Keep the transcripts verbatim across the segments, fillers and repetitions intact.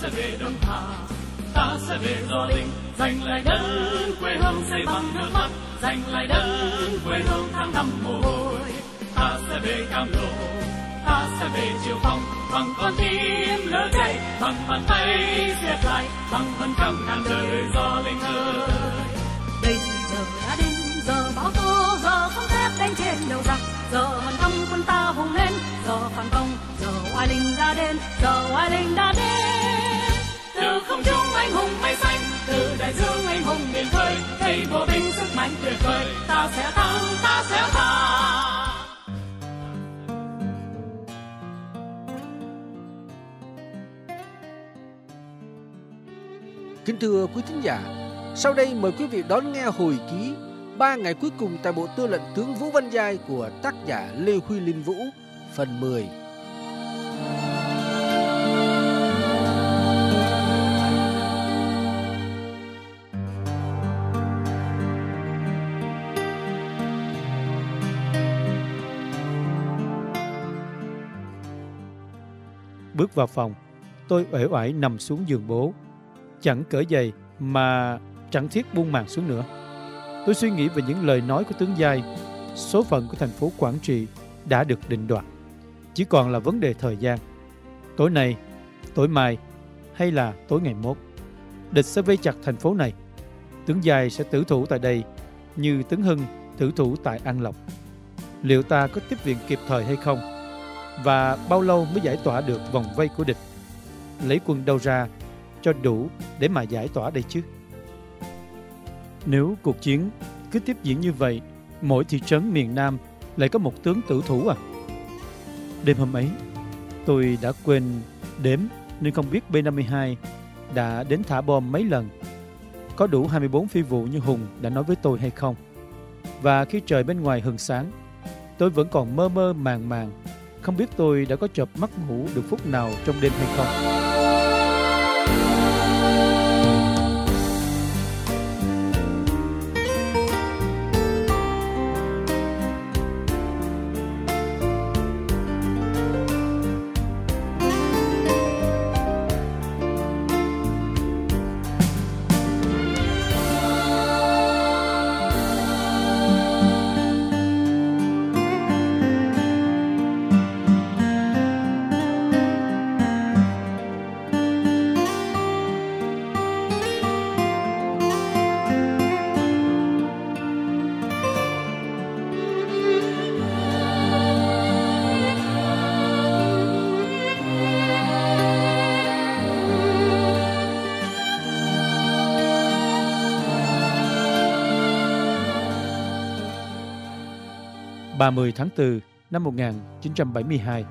sẽ về Đông Hà, ta sẽ về Gio Linh, giành lại đất quê hương xây bằng nước mắt, giành lại đất quê hương tháng năm mồ hôi. Ta sẽ về Cam Lộ, ta sẽ về Triệu Phong, bằng con tim lửa cháy, bằng bàn tay siết lại, bằng hơn trăm ngàn đời Gio Linh ơi. Bây giờ đã đến giờ bão tố, giờ không thép đánh trên đầu giặc, giờ hàn thăm quân ta hùng lên, giờ phản công, giờ oai linh đã đến, giờ oai linh đã đến. Từ không trung anh hùng mây xanh, từ đại dương anh hùng biển khơi, thấy bộ binh sức mạnh tuyệt vời, ta sẽ thắng, ta sẽ thắng. Kính thưa quý thính giả, sau đây mời quý vị đón nghe hồi ký ba ngày cuối cùng tại bộ tư lệnh tướng Vũ Văn Giai của tác giả Lê Huy Linh Vũ, phần mười. Bước vào phòng, tôi uể oải nằm xuống giường bố. Chẳng cởi giày mà chẳng thiết buông màn xuống nữa. Tôi suy nghĩ về những lời nói của tướng Giai. Số phận của thành phố Quảng Trị đã được định đoạt, chỉ còn là vấn đề thời gian. Tối nay, tối mai hay là tối ngày mốt, địch sẽ vây chặt thành phố này. Tướng Giai sẽ tử thủ tại đây như tướng Hưng tử thủ tại An Lộc. Liệu ta có tiếp viện kịp thời hay không? Và bao lâu mới giải tỏa được vòng vây của địch? Lấy quân đâu ra cho đủ để mà giải tỏa đây chứ? Nếu cuộc chiến cứ tiếp diễn như vậy, mỗi thị trấn miền Nam lại có một tướng tử thủ à? Đêm hôm ấy, tôi đã quên đếm nên không biết B năm mươi hai đã đến thả bom mấy lần, có đủ hai mươi bốn phi vụ như Hùng đã nói với tôi hay không. Và khi trời bên ngoài hừng sáng, tôi vẫn còn mơ mơ màng màng, không biết tôi đã có chợp mắt ngủ được phút nào trong đêm hay không. ba mươi tháng tư năm một nghìn chín trăm bảy mươi hai.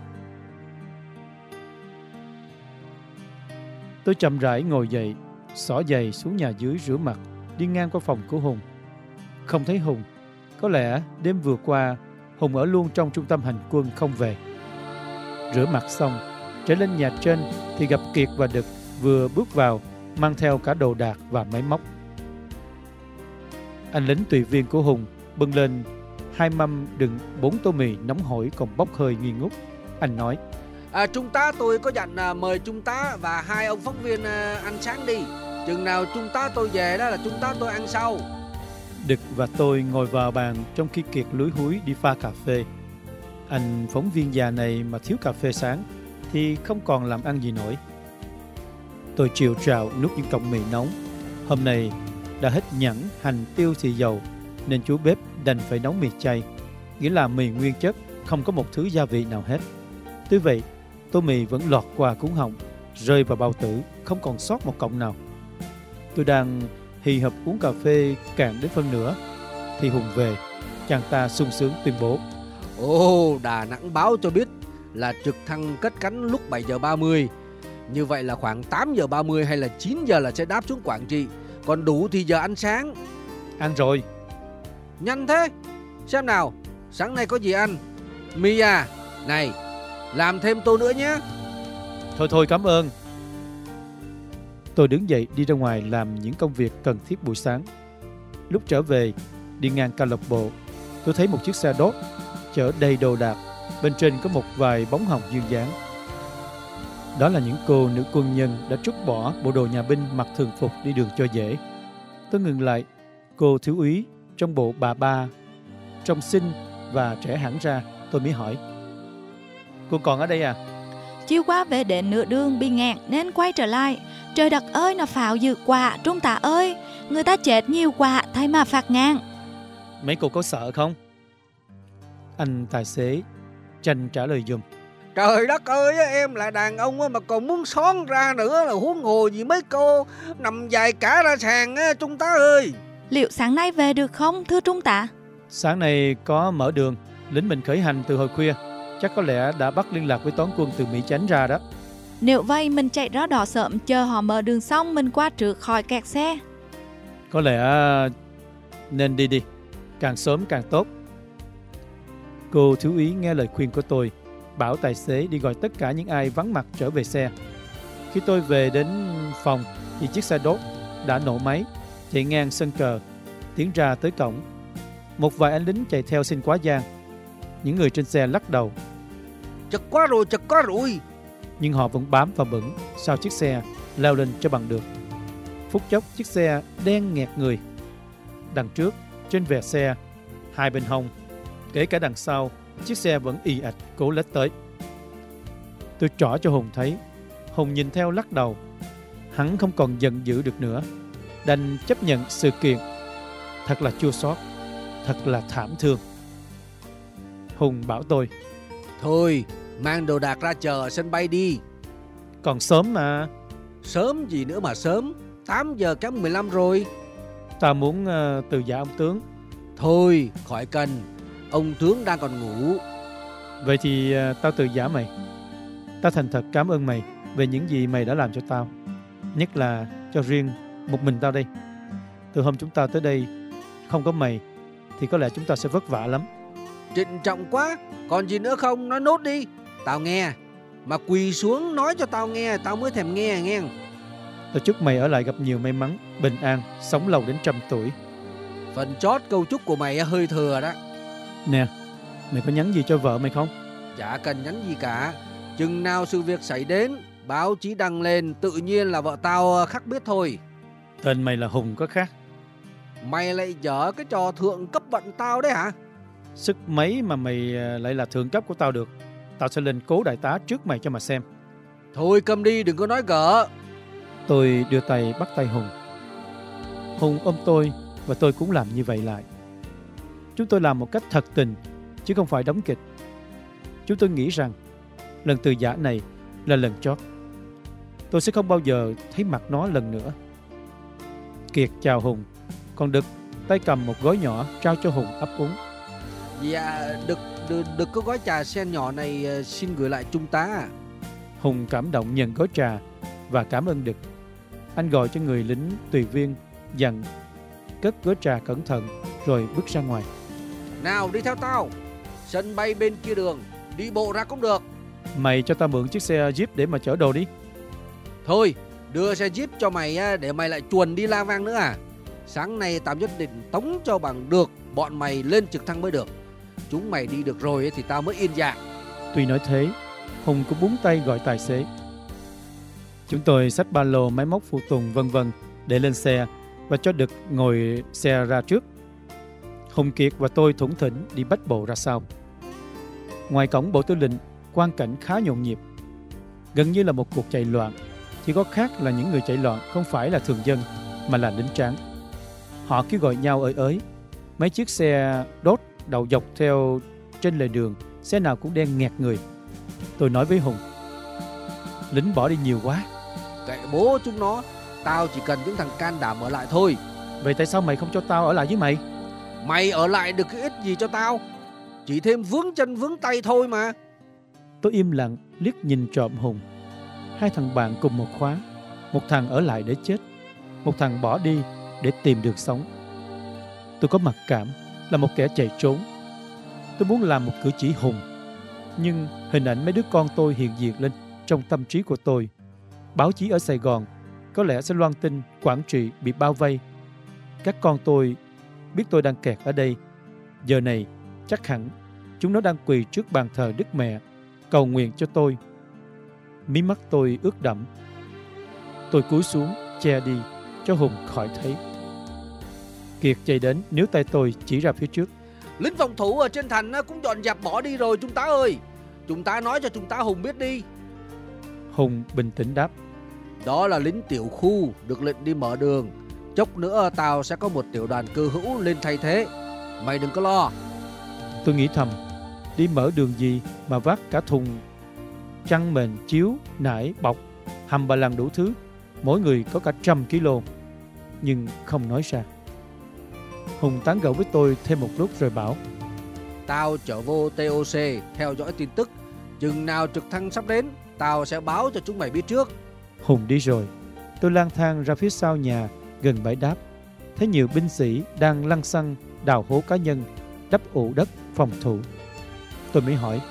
Tôi chậm rãi ngồi dậy, xỏ giày xuống nhà dưới rửa mặt, đi ngang qua phòng của Hùng. Không thấy Hùng. Có lẽ đêm vừa qua Hùng ở luôn trong trung tâm hành quân không về. Rửa mặt xong, trở lên nhà trên thì gặp Kiệt và Đực vừa bước vào, mang theo cả đồ đạc và máy móc. Anh lính tùy viên của Hùng bưng lên hai mâm đựng bốn tô mì nóng hổi còn bốc hơi nghi ngút. Anh nói: à, Trung tá tôi có dặn à, mời Trung tá và hai ông phóng viên à, ăn sáng đi. Chừng nào Trung tá tôi về đó là Trung tá tôi ăn sau. Đực và tôi ngồi vào bàn trong khi Kiệt lúi húi đi pha cà phê. Anh phóng viên già này mà thiếu cà phê sáng thì không còn làm ăn gì nổi. Tôi chiều trào nuốt những cọng mì nóng. Hôm nay đã hết nhẫn, hành, tiêu, xì dầu nên chú bếp đành phải nấu mì chay, nghĩa là mì nguyên chất, không có một thứ gia vị nào hết. Tuy vậy, tô mì vẫn lọt qua cuống họng, rơi vào bao tử, không còn sót một cọng nào. Tôi đang hì hập uống cà phê cạn đến phân nửa thì Hùng về. Chàng ta sung sướng tuyên bố: Ồ, Đà Nẵng báo cho biết là trực thăng cất cánh lúc bảy giờ ba mươi. Như vậy là khoảng tám giờ ba mươi hay là chín giờ là sẽ đáp xuống Quảng Trị. Còn đủ thì giờ ăn sáng. Ăn rồi. Nhanh thế. Xem nào, sáng nay có gì ăn? Mì à? Này, làm thêm tô nữa nhé. Thôi thôi, cảm ơn. Tôi đứng dậy đi ra ngoài làm những công việc cần thiết buổi sáng. Lúc trở về, đi ngang câu lạc bộ, tôi thấy một chiếc xe đốt chở đầy đồ đạc. Bên trên có một vài bóng hồng duyên dáng. Đó là những cô nữ quân nhân đã trút bỏ bộ đồ nhà binh mặc thường phục đi đường cho dễ. Tôi ngừng lại. Cô thiếu úy trong bộ bà ba, trông xinh và trẻ hẳn ra. Tôi mới hỏi: Cô còn ở đây à? Chiều qua về đến nửa đường bị ngạn nên quay trở lại. Trời đất ơi, nó pháo dữ quá Trung tá ơi. Người ta chết nhiều quá thay mà phạt ngang. Mấy cô có sợ không? Anh tài xế tranh trả lời giùm: Trời đất ơi, em là đàn ông mà còn muốn xón ra nữa, là huống hồ gì mấy cô nằm dài cả ra sàn á, Trung tá ơi. Liệu sáng nay về được không thưa Trung tá? Sáng nay có mở đường, lính mình khởi hành từ hồi khuya. Chắc có lẽ đã bắt liên lạc với toán quân từ Mỹ Chánh ra đó. Nếu vậy mình chạy ra đó sớm, chờ họ mở đường xong mình qua trước khỏi kẹt xe. Có lẽ nên đi đi, càng sớm càng tốt. Cô thiếu úy nghe lời khuyên của tôi, bảo tài xế đi gọi tất cả những ai vắng mặt trở về xe. Khi tôi về đến phòng thì chiếc xe đốt đã nổ máy, chạy ngang sân cờ, tiến ra tới cổng. Một vài anh lính chạy theo xin quá giang. Những người trên xe lắc đầu: Chật quá rồi, chật quá rồi. Nhưng họ vẫn bám và bững sau chiếc xe, leo lên cho bằng được. Phút chốc chiếc xe đen nghẹt người. Đằng trước, trên vè xe, hai bên hông, kể cả đằng sau, chiếc xe vẫn ì ạch cố lết tới. Tôi trỏ cho Hùng thấy. Hùng nhìn theo lắc đầu. Hắn không còn giận dữ được nữa, đành chấp nhận sự kiện. Thật là chua xót, thật là thảm thương. Hùng bảo tôi: Thôi, mang đồ đạc ra chờ ở sân bay đi. Còn sớm mà. Sớm gì nữa mà sớm, tám giờ kém mười lăm rồi. Tao muốn uh, từ giả ông tướng. Thôi, khỏi cần, ông tướng đang còn ngủ. Vậy thì uh, tao từ giả mày. Tao thành thật cảm ơn mày về những gì mày đã làm cho tao, nhất là cho riêng một mình tao đây. Từ hôm chúng ta tới đây, không có mày thì có lẽ chúng ta sẽ vất vả lắm. Trịnh trọng quá, còn gì nữa không, nói nốt đi. Tao nghe, mà quỳ xuống nói cho tao nghe, tao mới thèm nghe nghe. Tao chúc mày ở lại gặp nhiều may mắn, bình an, sống lâu đến trăm tuổi. Phần chót câu chúc của mày hơi thừa đó. Nè, mày có nhắn gì cho vợ mày không? Chả cần nhắn gì cả. Chừng nào sự việc xảy đến, báo chí đăng lên, tự nhiên là vợ tao khắc biết thôi. Tên mày là Hùng có khác. Mày lại dở cái trò thượng cấp bận tao đấy hả? Sức mấy mà mày lại là thượng cấp của tao được. Tao sẽ lên cố đại tá trước mày cho mà xem. Thôi cầm đi, đừng có nói gỡ. Tôi đưa tay bắt tay Hùng. Hùng ôm tôi và tôi cũng làm như vậy lại. Chúng tôi làm một cách thật tình, chứ không phải đóng kịch. Chúng tôi nghĩ rằng lần từ giả này là lần chót. Tôi sẽ không bao giờ thấy mặt nó lần nữa. Kiệt chào Hùng, còn Đực tay cầm một gói nhỏ trao cho Hùng ấp úng. Dạ, Đực, Đực, Đực có gói trà sen nhỏ này xin gửi lại Trung tá. Hùng cảm động nhận gói trà và cảm ơn Đực. Anh gọi cho người lính tùy viên, dặn cất gói trà cẩn thận rồi bước ra ngoài. Nào đi theo tao, sân bay bên kia đường, đi bộ ra cũng được. Mày cho tao mượn chiếc xe Jeep để mà chở đồ đi. Thôi, đưa xe Jeep cho mày để mày lại chuồn đi la vang nữa à? Sáng nay tao nhất định tống cho bằng được bọn mày lên trực thăng mới được. Chúng mày đi được rồi thì tao mới yên dạ. Tuy nói thế, Hùng cũng búng tay gọi tài xế. Chúng tôi xách ba lô, máy móc phụ tùng vân vân để lên xe và cho Đực ngồi xe ra trước. Hùng Kiệt và tôi thủng thỉnh đi bách bộ ra sau. Ngoài cổng bộ tư lệnh, quang cảnh khá nhộn nhịp, gần như là một cuộc chạy loạn. Chỉ có khác là những người chạy loạn không phải là thường dân mà là lính tráng. Họ cứ gọi nhau ới ới. Mấy chiếc xe đốt đầu dọc theo trên lề đường, xe nào cũng đen nghẹt người. Tôi nói với Hùng: lính bỏ đi nhiều quá. Kệ bố chúng nó, tao chỉ cần những thằng can đảm ở lại thôi. Vậy tại sao mày không cho tao ở lại với mày? Mày ở lại được cái ít gì cho tao, chỉ thêm vướng chân vướng tay thôi mà. Tôi im lặng liếc nhìn trộm Hùng. Hai thằng bạn cùng một khóa, một thằng ở lại để chết, một thằng bỏ đi để tìm đường sống. Tôi có mặc cảm là một kẻ chạy trốn. Tôi muốn làm một cử chỉ hùng, nhưng hình ảnh mấy đứa con tôi hiện diện lên trong tâm trí của tôi. Báo chí ở Sài Gòn có lẽ sẽ loan tin Quảng Trị bị bao vây. Các con tôi biết tôi đang kẹt ở đây. Giờ này chắc hẳn chúng nó đang quỳ trước bàn thờ Đức Mẹ cầu nguyện cho tôi. Mí mắt tôi ướt đẫm. Tôi cúi xuống che đi cho Hùng khỏi thấy. Kiệt chạy đến níu tay tôi chỉ ra phía trước. Lính phòng thủ ở trên thành cũng dọn dẹp bỏ đi rồi chúng ta ơi. Chúng ta nói cho chúng ta Hùng biết đi. Hùng bình tĩnh đáp. Đó là lính tiểu khu được lệnh đi mở đường. Chốc nữa tao sẽ có một tiểu đoàn cơ hữu lên thay thế. Mày đừng có lo. Tôi nghĩ thầm, đi mở đường gì mà vác cả thùng chăn mền, chiếu, nải, bọc, hầm bà lằng đủ thứ, mỗi người có cả trăm ký lô. Nhưng không nói ra. Hùng tán gẫu với tôi thêm một lúc rồi bảo. Tao trở vô tê o xê theo dõi tin tức. Chừng nào trực thăng sắp đến, tao sẽ báo cho chúng mày biết trước. Hùng đi rồi. Tôi lang thang ra phía sau nhà gần bãi đáp. Thấy nhiều binh sĩ đang lăng xăng đào hố cá nhân, đắp ụ đất phòng thủ. Tôi mới hỏi,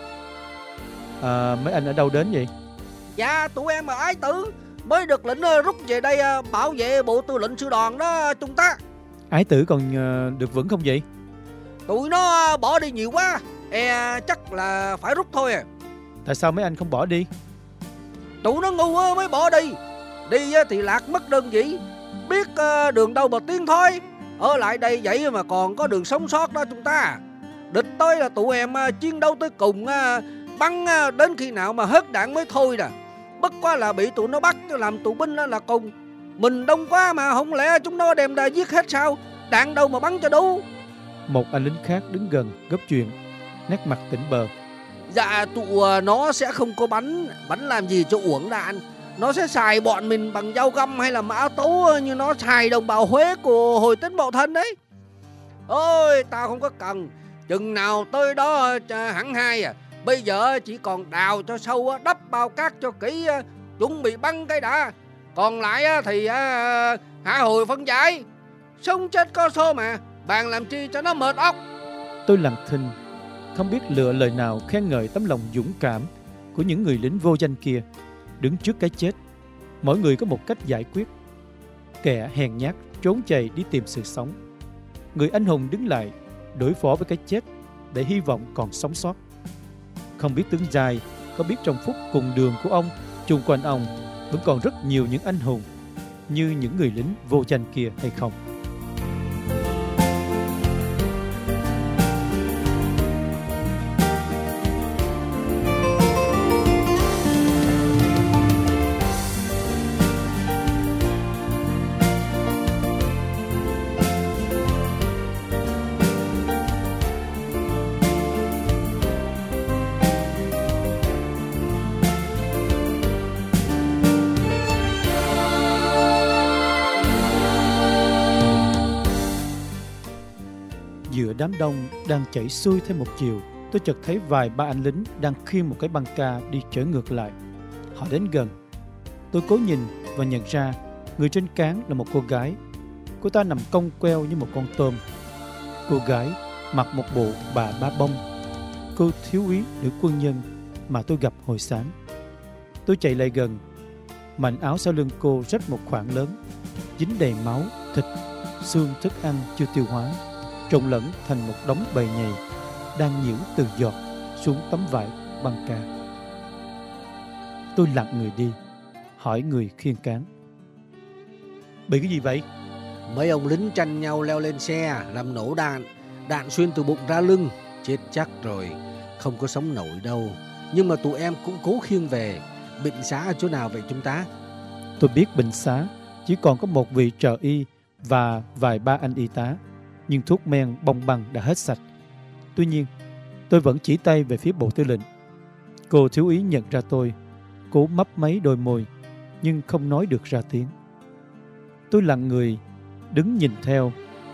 à, mấy anh ở đâu đến vậy? Dạ tụi em ở Ái Tử, mới được lệnh rút về đây bảo vệ bộ tư lệnh sư đoàn đó chúng ta. Ái Tử còn được vững không vậy? Tụi nó bỏ đi nhiều quá, e chắc là phải rút thôi à. Tại sao mấy anh không bỏ đi? Tụi nó ngu mới bỏ đi. Đi thì lạc mất đơn vị, biết đường đâu mà tiến thôi. Ở lại đây vậy mà còn có đường sống sót đó chúng ta. Địch tới là tụi em chiến đấu tới cùng, bắn đến khi nào mà hết đạn mới thôi nè. Bất quá là bị tụi nó bắt làm tù binh là cùng. Mình đông quá mà không lẽ chúng nó đem ra giết hết sao? Đạn đâu mà bắn cho đủ. Một anh lính khác đứng gần góp chuyện, nét mặt tỉnh bờ. Dạ tụi nó sẽ không có bắn. Bắn làm gì cho uổng đạn. Nó sẽ xài bọn mình bằng dao găm hay là mã tấu như nó xài đồng bào Huế của hồi Tết Mậu Thân đấy. Ôi tao không có cần. Chừng nào tới đó hẳn hai à. Bây giờ chỉ còn đào cho sâu, đắp bao cát cho kỹ, chuẩn bị bắn cái đã. Còn lại thì hạ hồi phân giải. Sống chết có số mà, bàn làm chi cho nó mệt óc. Tôi lặng thinh, không biết lựa lời nào khen ngợi tấm lòng dũng cảm của những người lính vô danh kia. Đứng trước cái chết, mỗi người có một cách giải quyết. Kẻ hèn nhát trốn chạy đi tìm sự sống. Người anh hùng đứng lại đối phó với cái chết để hy vọng còn sống sót. Không biết tướng Giai có biết trong phút cùng đường của ông, chung quanh ông vẫn còn rất nhiều những anh hùng như những người lính vô danh kia hay không? Giữa đám đông đang chảy xuôi theo một chiều, tôi chợt thấy vài ba anh lính đang khiêng một cái băng ca đi trở ngược lại. Họ đến gần. Tôi cố nhìn và nhận ra người trên cán là một cô gái. Cô ta nằm cong queo như một con tôm. Cô gái mặc một bộ bà ba bông, cô thiếu úy nữ quân nhân mà tôi gặp hồi sáng. Tôi chạy lại gần. Mảnh áo sau lưng cô rách một khoảng lớn, dính đầy máu, thịt, xương thức ăn chưa tiêu hóa, trộn lẫn thành một đống bầy nhầy đang nhiễu từng giọt xuống tấm vải băng ca. Tôi lặng người đi, hỏi người khiêng cán: bị cái gì vậy? Mấy ông lính tranh nhau leo lên xe làm nổ đạn. Đạn xuyên từ bụng ra lưng. Chết chắc rồi, không có sống nổi đâu. Nhưng mà tụi em cũng cố khiêng về. Bệnh xá ở chỗ nào vậy chúng ta? Tôi biết bệnh xá chỉ còn có một vị trợ y và vài ba anh y tá, nhưng thuốc men bông băng đã hết sạch. Tuy nhiên, tôi vẫn chỉ tay về phía bộ tư lệnh. Cô thiếu úy nhận ra tôi, cố mấp máy đôi môi, nhưng không nói được ra tiếng. Tôi lặng người, đứng nhìn theo.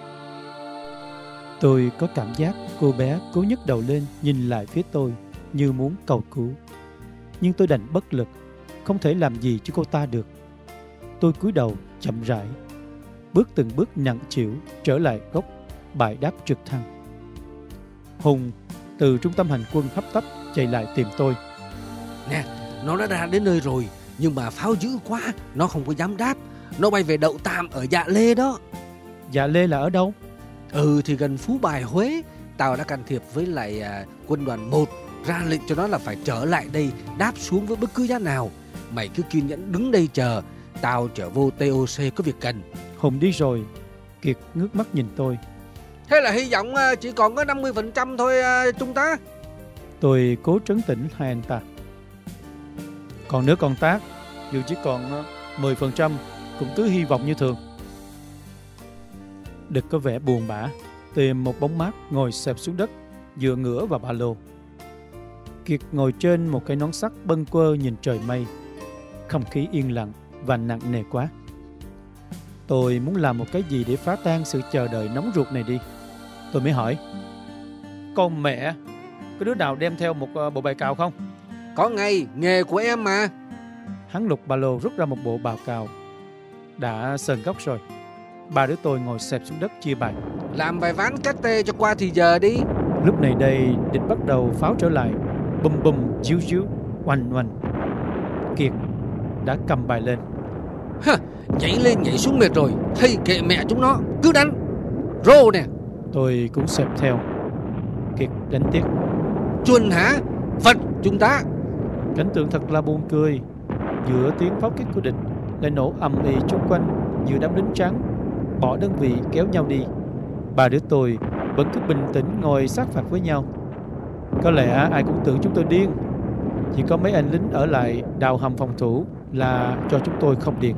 Tôi có cảm giác cô bé cố nhấc đầu lên nhìn lại phía tôi như muốn cầu cứu. Nhưng tôi đành bất lực, không thể làm gì cho cô ta được. Tôi cúi đầu chậm rãi, bước từng bước nặng trĩu trở lại góc bãi đáp trực thăng. Hùng từ trung tâm hành quân hấp tấp chạy lại tìm tôi. Nè, nó đã ra đến nơi rồi, nhưng mà pháo dữ quá, nó không có dám đáp. Nó bay về đậu tạm ở Dạ Lê đó. Dạ Lê là ở đâu? Ừ thì gần Phú Bài, Huế. Tao đã can thiệp với lại à, quân đoàn một ra lệnh cho nó là phải trở lại đây, đáp xuống với bất cứ giá nào. Mày cứ kiên nhẫn đứng đây chờ, tao trở vô tê o xê có việc cần. Hùng đi rồi. Kiệt ngước mắt nhìn tôi. Thế là hy vọng chỉ còn có năm mươi phần trăm thôi chúng ta. Tôi cố trấn tĩnh hai anh ta. Còn nữa con Tác, dù chỉ còn mười phần trăm cũng cứ hy vọng như thường. Đực có vẻ buồn bã, tìm một bóng mát ngồi xẹp xuống đất, dựa ngửa vào ba lô. Kiệt ngồi trên một cái nón sắt bâng quơ nhìn trời mây. Không khí yên lặng và nặng nề quá. Tôi muốn làm một cái gì để phá tan sự chờ đợi nóng ruột này đi. Tôi mới hỏi: Con mẹ, có đứa nào đem theo một bộ bài cào không? Có ngay, nghề của em mà. Hắn lục ba lô rút ra một bộ bào cào đã sờn gốc rồi. Ba đứa tôi ngồi xẹp xuống đất chia bài. Làm vài ván cát tê cho qua thì giờ đi. Lúc này đây địch bắt đầu pháo trở lại. Bùm bùm, díu díu, oanh oanh. Kiệt đã cầm bài lên. Hả, nhảy lên nhảy xuống mệt rồi. Hay kệ mẹ chúng nó, cứ đánh. Rô nè. Tôi cũng xẹp theo. Kiệt đánh tiếp. Chuồn hả? Phật chúng ta. Cảnh tượng thật là buồn cười. Giữa tiếng pháo kích của địch lại nổ ầm ĩ chung quanh, giữa đám lính trắng bỏ đơn vị kéo nhau đi. Ba đứa tôi vẫn cứ bình tĩnh ngồi sát phạt với nhau. Có lẽ ai cũng tưởng chúng tôi điên. Chỉ có mấy anh lính ở lại đào hầm phòng thủ là cho chúng tôi không điên.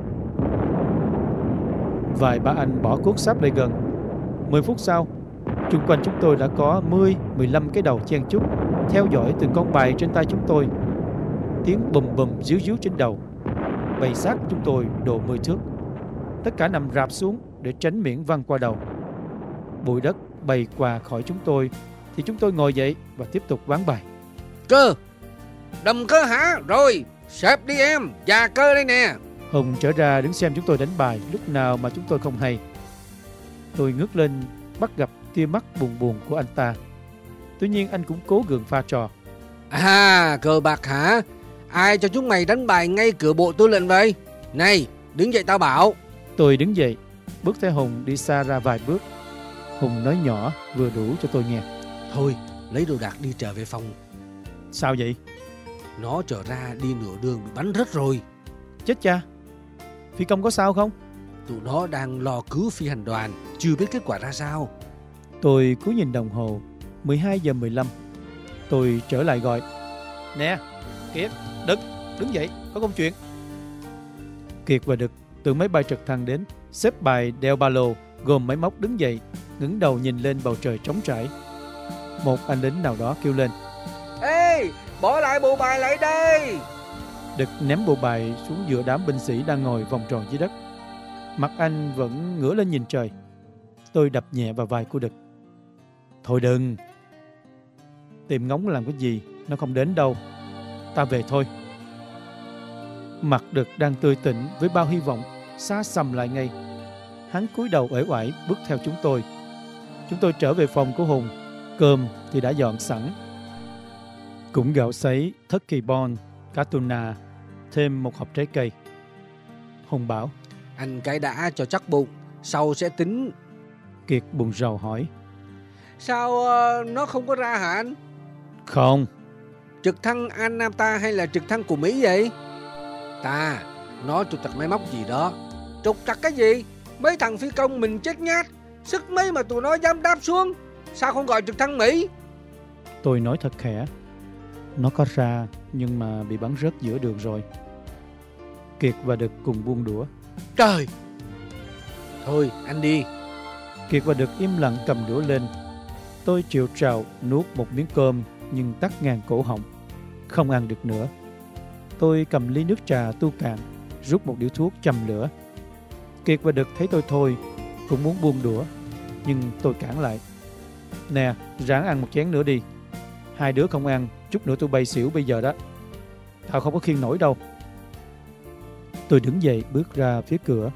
Vài ba anh bỏ cuốc sáp lại gần. Mười phút sau, chung quanh chúng tôi đã có mười, mười lăm cái đầu chen chúc theo dõi từng con bài trên tay chúng tôi. Tiếng bùm bùm díu díu trên đầu. Bầy xác chúng tôi độ mười thước. Tất cả nằm rạp xuống để tránh miệng văng qua đầu. Bụi đất bay qua khỏi chúng tôi thì chúng tôi ngồi dậy và tiếp tục ván bài. Cơ, đầm cơ hả? Rồi, xếp đi em, già cơ đây nè. Hùng trở ra đứng xem chúng tôi đánh bài lúc nào mà chúng tôi không hay. Tôi ngước lên bắt gặp tia mắt buồn buồn của anh ta. Tuy nhiên anh cũng cố gượng pha trò. À, cờ bạc hả? Ai cho chúng mày đánh bài ngay cửa bộ tư lệnh vậy? Này, đứng dậy tao bảo. Tôi đứng dậy, bước theo Hùng đi xa ra vài bước. Hùng nói nhỏ vừa đủ cho tôi nghe. Thôi, lấy đồ đạc đi trở về phòng. Sao vậy? Nó trở ra đi nửa đường bị bắn rớt rồi. Chết cha. Phi công có sao không? Tụi nó đang lo cứu phi hành đoàn, chưa biết kết quả ra sao. Tôi cúi nhìn đồng hồ, mười hai giờ mười lăm. Tôi trở lại gọi. Nè, Kiệt, Đực, đứng dậy, có công chuyện. Kiệt và Đực từ máy bay trực thăng đến, xếp bài đeo ba lô, gồm máy móc đứng dậy, ngẩng đầu nhìn lên bầu trời trống trải. Một anh lính nào đó kêu lên. Ê, bỏ lại bộ bài lại đây. Đực ném bộ bài xuống giữa đám binh sĩ đang ngồi vòng tròn dưới đất. Mặt anh vẫn ngửa lên nhìn trời. Tôi đập nhẹ vào vai của Đực. Thôi đừng. Tìm ngóng làm cái gì, nó không đến đâu. Ta về thôi. Mặt Đực đang tươi tỉnh với bao hy vọng xa sầm lại ngay. Hắn cúi đầu uể oải bước theo chúng tôi. Chúng tôi trở về phòng của Hùng. Cơm thì đã dọn sẵn. Cũng gạo sấy, turkey bone, cá tuna, thêm một hộp trái cây. Hùng bảo. Anh cái đã cho chắc bụng, sau sẽ tính. Kiệt buồn rầu hỏi. Sao uh, nó không có ra hả anh? Không. Trực thăng Ananta hay là trực thăng của Mỹ vậy? Ta, nó trục trặc máy móc gì đó. Trục trặc cái gì? Mấy thằng phi công mình chết nhát, sức mấy mà tụi nó dám đáp xuống. Sao không gọi trực thăng Mỹ? Tôi nói thật khẽ. Nó có ra nhưng mà bị bắn rớt giữa đường rồi. Kiệt và Đực cùng buông đũa. Trời! Thôi anh đi. Kiệt và Đực im lặng cầm đũa lên. Tôi triệu trào nuốt một miếng cơm nhưng tắc ngang cổ họng. Không ăn được nữa. Tôi cầm ly nước trà tu cạn, rút một điếu thuốc châm lửa. Kiệt và Đực thấy tôi thôi cũng muốn buông đũa, nhưng tôi cản lại. Nè, ráng ăn một chén nữa đi. Hai đứa không ăn, chút nữa tôi bay xỉu bây giờ đó. Tao không có khiêng nổi đâu. Tôi đứng dậy bước ra phía cửa.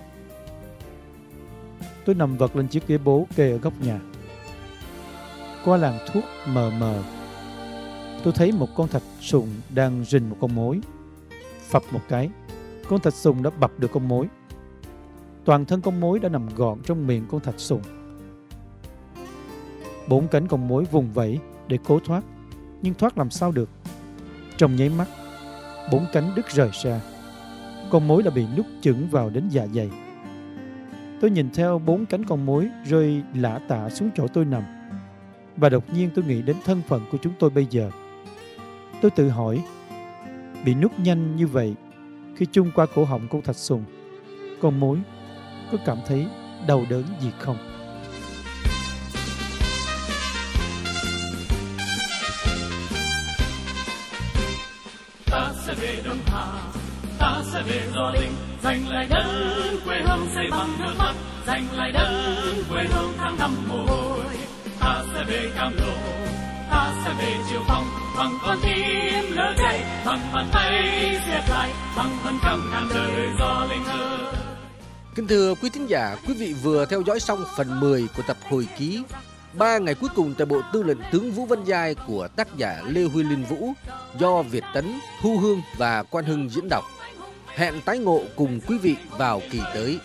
Tôi nằm vật lên chiếc ghế bố kê ở góc nhà. Qua làn thuốc mờ mờ, tôi thấy một con thạch sùng đang rình một con mối. Phập một cái, con thạch sùng đã bập được con mối. Toàn thân con mối đã nằm gọn trong miệng con thạch sùng. Bốn cánh con mối vùng vẫy để cố thoát, nhưng thoát làm sao được. Trong nháy mắt, bốn cánh đứt rời ra. Con mối đã bị nuốt chửng vào đến dạ dày. Tôi nhìn theo bốn cánh con mối rơi lả tả xuống chỗ tôi nằm, và đột nhiên tôi nghĩ đến thân phận của chúng tôi bây giờ. Tôi tự hỏi, bị nuốt nhanh như vậy, khi chung qua cổ họng con thạch sùng, con mối có cảm thấy đau đớn gì không? Ta sẽ về Đông Hà, ta sẽ về Gio Linh, giành lại đất quê hương xây bằng nước mắt, giành lại đất quê hương tháng năm mồ hôi. Ta sẽ về Cam Lộ, ta sẽ về Triệu Phong, bằng con tim lửa cháy, bằng bàn tay siết lại, bằng phần trăm ngàn đời Gio Linh ơi. Kính thưa quý thính giả, quý vị vừa theo dõi xong phần mười của tập hồi ký Ba ngày cuối cùng tại bộ tư lệnh tướng Vũ Văn Giai của tác giả Lê Huy Linh Vũ, do Việt Tấn, Thu Hương và Quan Hưng diễn đọc. Hẹn tái ngộ cùng quý vị vào kỳ tới.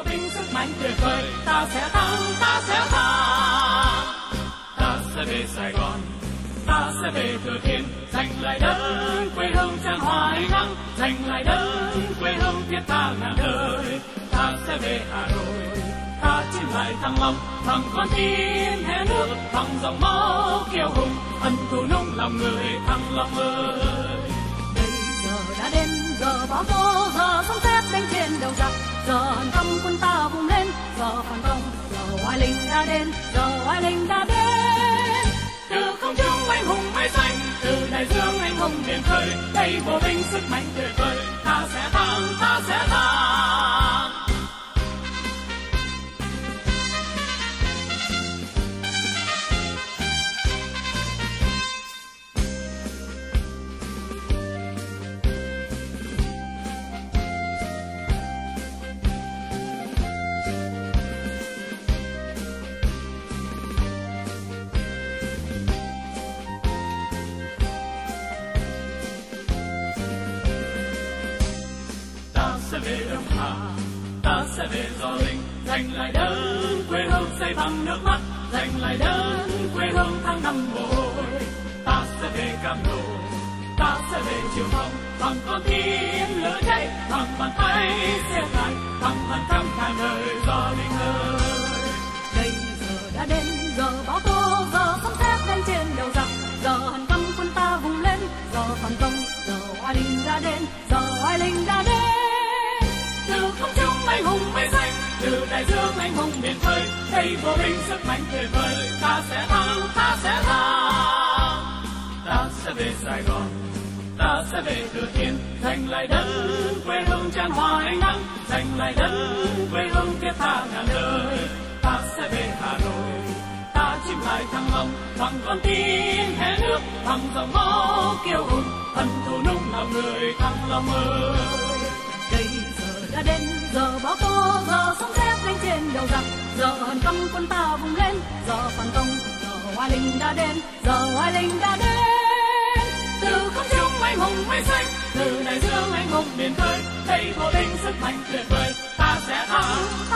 Ta sẽ thắng, ta sẽ thắng. Ta sẽ về Sài Gòn, ta sẽ về Thừa Thiên, giành lại đất quê hương tràn hoa ánh nắng, giành lại đất quê hương thiết tha ngàn đời. Ta sẽ về Hà Nội, ta chinh lại Thăng Long, bằng con tim hé nước, bằng dòng máu kiêu hùng, ân thù nung lòng người Thăng Long ơi. Bây giờ đã đến giờ bão tố, giờ sóng sét đánh trên đầu giặc, giờ hàn căm quân ta vùng lên, giờ phản công, giờ oai linh đã đến, giờ oai linh đã đến. Từ không trung anh hùng mây xanh, từ đại dương anh hùng biển khơi, đây bộ binh sức mạnh tuyệt vời, ta sẽ thắng, ta sẽ thắng. Về Đông Hà, ta sẽ về Gio Linh, giành lại đất quê hương xây bằng nước mắt, giành lại đất quê hương tháng năm mồ hôi. Ta sẽ về Cam Lộ, ta sẽ về Triệu Phong, bằng con tim lửa cháy, bằng bàn tay siết lại, bằng phần trăm ngàn đời Gio Linh ơi. Bây giờ đã đến giờ bão tố, giờ sấm sét đánh trên đầu giặc, giờ hàn căm quân ta vùng lên, giờ phản công, giờ oai linh đã đến, giờ oai linh đã đến. Từ không trung anh hùng mây xanh, từ đại dương anh hùng biển khơi, đây vô binh sức mạnh tuyệt vời, ta sẽ thắng, ta sẽ thắng. Ta sẽ về Sài Gòn, ta sẽ về Thừa Thiên, giành lại đất quê hương tràn hoa ánh nắng, giành lại đất quê hương thiết tha ngàn đời. Ta sẽ về Hà Nội, ta chinh lại Thăng Long, bằng con tim hé nước, bằng dòng máu kiêu hùng, ân thù nung lòng người Thăng Long ơi. Đây giờ đã đến giờ bão tố, giờ sóng sét đánh trên đầu giặc, giờ hàn căm quân ta vùng lên, giờ phản công, giờ oai linh đã đến, giờ oai linh đã đến. Từ không trung anh hùng mây xanh, từ đại dương anh hùng biển khơi, đây bộ binh sức mạnh tuyệt vời, ta sẽ thắng.